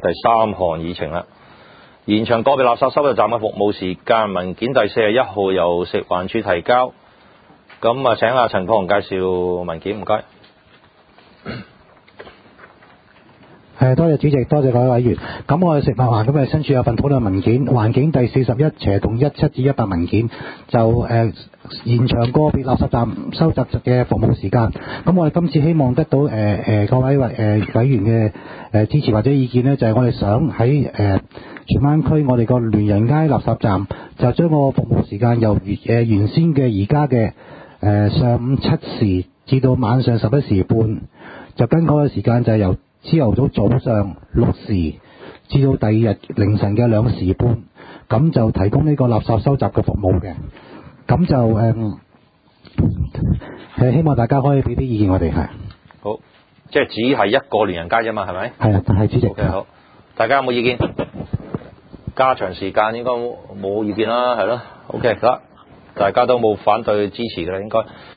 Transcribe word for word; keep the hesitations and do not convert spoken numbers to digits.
第三項議程啦，延長個別垃圾收集站嘅服務時間，文件第四十一號由食環署提交。咁啊，請阿陳國雄介紹文件，唔該。 誒，多謝主席，多謝各位委員。咁我哋食物環境衞生署有份討論文件，環境第四十一斜同一七至一百文件，就誒、呃、延長個別垃圾站收集嘅服務時間。咁我哋今次希望得到誒誒、呃、各位委誒、呃、委員嘅誒、呃、支持或者意見呢，就係、是、我哋想喺誒、呃、荃灣區我哋個聯仁街垃圾站，就將個服務時間由原誒、呃、原先嘅而家嘅誒上午七時至到晚上十一時半，就更改嘅時間就係由朝頭早早上六時至到第二日凌晨嘅兩時半，咁就提供呢個垃圾收集嘅服務嘅。咁就誒誒，希望大家可以俾啲意見我哋係。 好，即係只係一個聯仁街啫嘛，係咪？ 係啊，係主席。 OK， 好，大家有冇意見？加長時間應該冇意見啦，係咯。OK，得，大家都冇反對支持嘅啦，應該。